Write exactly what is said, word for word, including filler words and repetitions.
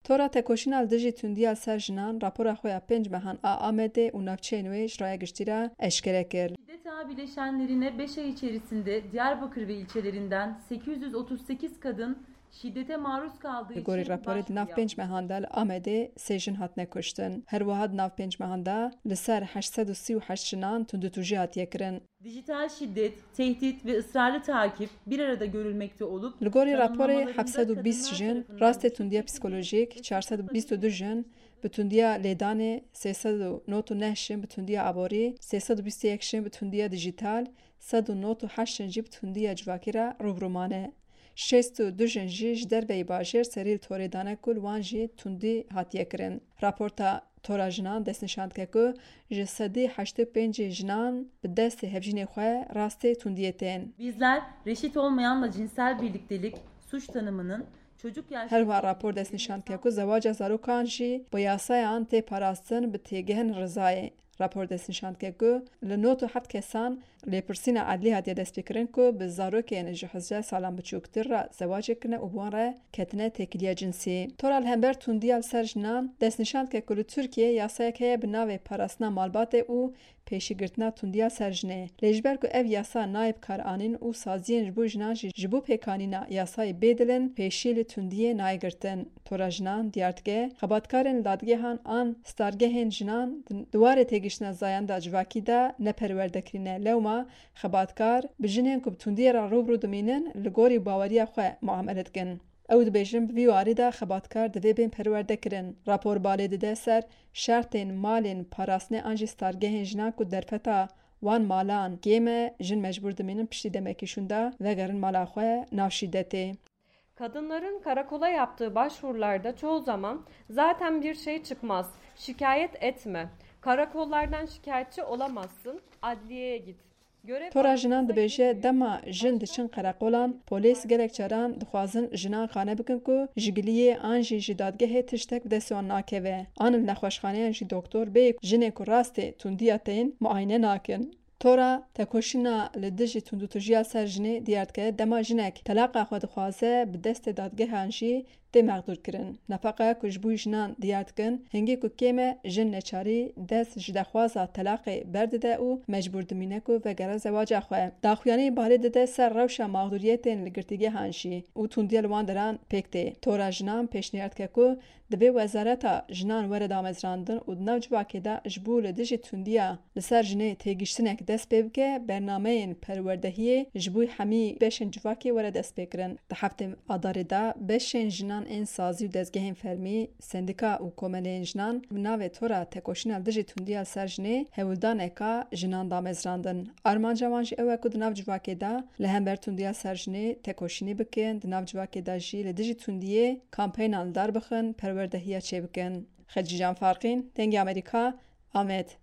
Tora tekoşîna li dijî tundiya ser jinan rapora xwe ya pênc mehan a Amedê û navçeyên wê ji raya giştî re eşkere kir. Şiddet ağı bileşenlerine beş ay içerisinde Diyarbakır ve ilçelerinden sekiz yüz otuz sekiz kadın şiddete maruz kaldığı için Gorî raporê di nav pênc mehan de li Amedê sê jin hatine kuştin. Her wiha di nav pênc mehan de li ser heşt sed û sî û heşt jinan tundutûjî hatiye kirin. Dijital şiddet, tehdit ve ısrarlı takip bir arada görülmekte olup Li gorî raporê heft sed û bîst jin rastê tundiya psikolojîk, çar sed û bîst û du jin bi tundiya lêdanê, sê sed û nod û neh jin bi tundiya aborî, sê sed û bîst û yek jin bi tundiya dijîtal, sed û nod û heşt jin jî bi tundiya civakî re rûbirûmane. şêst û du jin jî ji derveyî bajêr serî li torê dane ku li wan jî tundî hatiye kirin. Raporta tora jinan destnîşan dike ku ji sedî heştê pêncê jinan bi destê hevjînê xwe rastê tundiyê tên. Bizler reşit olmayanla cinsel birliktelik suç tanımının çocuk yaşta... Her wiha rapor destnîşan dike ku zewaca zarokan jî bi yasayan tê parastin bi têgihên rizayê. Rapor destnîşan dike ku li nod û heft kesan lêpirsîna edlî hatiye destpêkirin ku bi zarokên ji hezar salan biçûktir re zewacê kirine û bi wan re ketine têkiliya cinsî. Tora li hember tundiya li ser jinan destnîşan dike ku li Tirkiyeyê yasayek heye bi navê parastina malbatê û pêşîgirtina tundiya ser jinê. Lê ji ber ku ev yasa nayê bikaranîn û saziyên ji bo jinan jî ji bo pêkanîna yasayê bêdilin, pêşî li tundiyê nayê girtin. Tora jinan diyar dike xebatkarên li dadgehan an stargehên jinan di warê têgihiştina zayan da civakî de neperwerdekirîne. Lewma xebatkar bi jinên ku bi tundiyê re rûbirû dimînin li gorî baweriya xwe muamele dikin. Ew dibêjin bi vî warî de xebatkar divê bên perwerdekirin. Rapor balê dide ser şertên malên parastinê an jî stargehên jinan ku derfeta wan malan kêm e jin mecbûr dimînin piştî demekî şûnda vegerin mala xwe nav şiddetê. Kadınların karakola yaptığı başvurularda çoğu zaman zaten bir şey çıkmaz, şikayet etme, karakollardan şikayetçi olamazsın, adliyeye git. Tora jinan dibêje dema jin diçin qereqolan, polîs gelek caran dixwazin jinan xane bikin ku ji giliyê an jî ji dadgehê tiştek bi destê wan nakeve. An li nexweşxaneyan jî doktor bêyî jinê ku rastê tundiya tên muayene nakin. Tora tekoşîna li dijî tundûtujiya ser jinê diyar dike dema jinek telaqa xwe dixwaze bi destê dadgehan jî tê mexdûr kirin. Nefeqeya ku ji bo jinan diyar dikin hingî ku kêm e jin neçarî dest ji dexwaza telaqê berdide û mecbûr dimîne ku vegere zewaca xwe. Daxuyanî balê dide ser rewşa maxdûriyetên li girtîgehan jî û tundiya li wan deran pêk tê. Tora jinan pêşniyar dike ku divê wezareta jinan were damezrandin û di nav civakê de ji bo li dijî tundiya li ser jinê têgihiştinek dest pê bike bernameyên perwerdehiyê ji bo hemî beşên civakê were dest pêkirin. Di heftê adarê de beşên jinan ên sazî û dezgehên fermî, sendika û komeleyên jinan bi navê tora tekoşîna li dijî tundiya ser jinê hewildaneka jinan damezrandin. Armanca wan jî ew e ku di nav civakê de li hember tundiya ser jinê tekoşînê bikin, di nav civakê de jî li dijî tundiyê kampeynan li dar bixin perwerdehiya çê bikin. Xecî Can Farqîn, Dengê Amerîka, Amed.